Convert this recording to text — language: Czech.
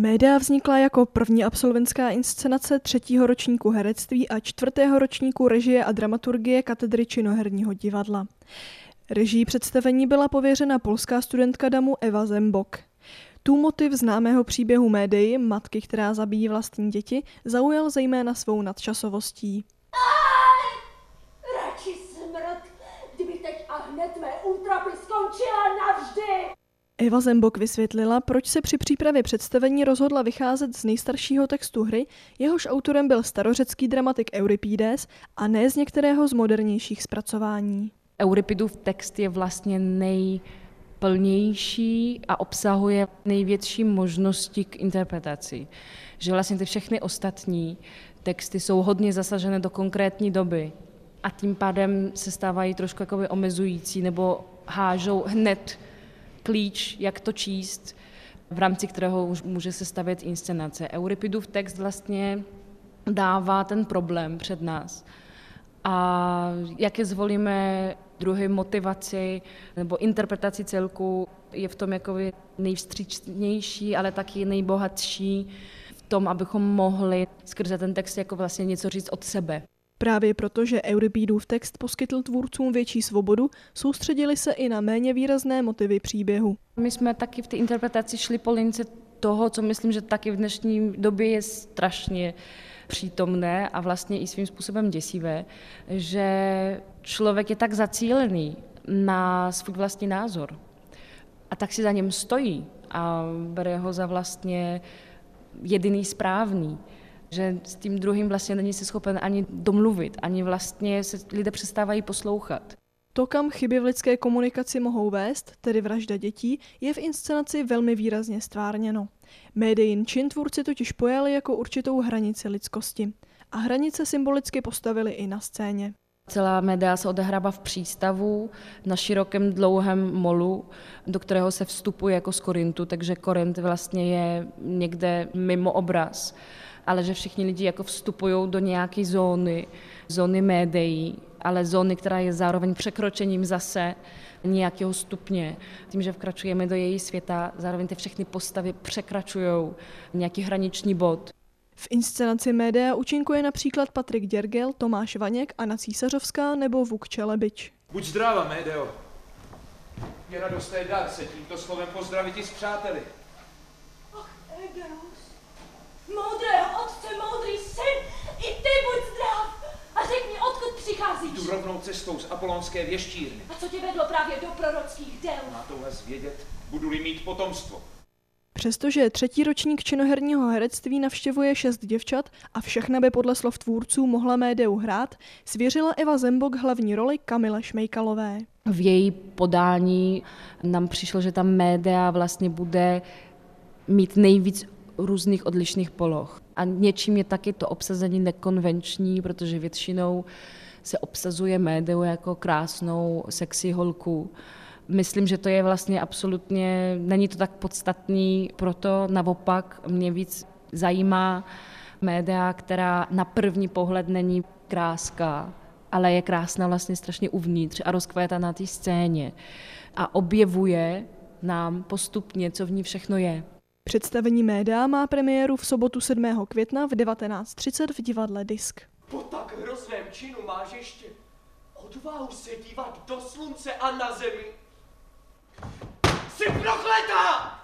Méda vznikla jako první absolventská inscenace 3. ročníku herectví a 4. ročníku režie a dramaturgie katedry činoherního divadla. Režií představení byla pověřena polská studentka DAMU Eva Zembok. Tu motiv známého příběhu Médei, matky, která zabíjí vlastní děti, zaujal zejména svou nadčasovostí. Radši smrt, kdyby teď a hned mé útrapy skončila navždy! Eva Zembok vysvětlila, proč se při přípravě představení rozhodla vycházet z nejstaršího textu hry, jehož autorem byl starořecký dramatik Euripides a ne z některého z modernějších zpracování. Euripidův text je vlastně nejplnější a obsahuje největší možnosti k interpretaci. Že vlastně ty všechny ostatní texty jsou hodně zasažené do konkrétní doby a tím pádem se stávají trošku jakoby omezující nebo hážou hned klíč, jak to číst, v rámci kterého už může se stavět inscenace. Euripidův text vlastně dává ten problém před nás. A jaké zvolíme druhy motivaci nebo interpretaci celku, je v tom jakoby nejvstřícnější, ale taky nejbohatší v tom, abychom mohli skrze ten text jako vlastně něco říct od sebe. Právě proto, že Euripidův text poskytl tvůrcům větší svobodu, soustředili se i na méně výrazné motivy příběhu. My jsme taky v té interpretaci šli po lince toho, co myslím, že taky v dnešní době je strašně přítomné a vlastně i svým způsobem děsivé, že člověk je tak zacílený na svůj vlastní názor a tak si za něm stojí a bere ho za vlastně jediný správný, že s tím druhým vlastně není se schopen ani domluvit, ani vlastně se lidé přestávají poslouchat. To, kam chyby v lidské komunikaci mohou vést, tedy vražda dětí, je v inscenaci velmi výrazně stvárněno. Médejin čin tvůrci totiž pojali jako určitou hranici lidskosti. A hranice symbolicky postavili i na scéně. Celá Médea se odehrává v přístavu na širokém dlouhém molu, do kterého se vstupuje jako z Korintu, takže Korint vlastně je někde mimo obraz. Ale že všichni lidi jako vstupují do nějaké zóny Médei, ale zóny, která je zároveň překročením zase nějakého stupně. Tím, že vkračujeme do její světa, zároveň ty všechny postavy překračují nějaký hraniční bod. V inscenaci Médea účinkuje například Patrik Děrgel, Tomáš Vaněk, Anna Císařovská nebo Vuk Čelebič. Buď zdráva, Médeo. Je radostné dar se tímto slovem pozdravit i s přáteli. Ach, Egeus, moudrého otce, moudrý syn, i ty buď zdrav a řekni, odkud přicházíš. Jdu rovnou cestou z apolonské věštírny. A co tě vedlo právě do prorockých děl? Má tohle zvědět, budu-li mít potomstvo. Přestože 3. ročník činoherního herectví navštěvuje 6 děvčat a všechna by podle slov tvůrců mohla Médeu hrát, svěřila Eva Zembok hlavní roli Kamile Šmejkalové. V její podání nám přišlo, že ta Médea vlastně bude mít nejvíc různých odlišných poloh. A něčím je taky to obsazení nekonvenční, protože většinou se obsazuje Médeu jako krásnou, sexy holku. Myslím, že to je vlastně absolutně, není to tak podstatný, proto naopak mě víc zajímá Médea, která na první pohled není kráská, ale je krásná vlastně strašně uvnitř a rozkvétá na té scéně a objevuje nám postupně, co v ní všechno je. Představení Médea má premiéru v sobotu 7. května v 19:30 v divadle Disk. Po tak hrozném činu máš ještě odvahu se dívat do slunce a na zemi. Jsi prokletá!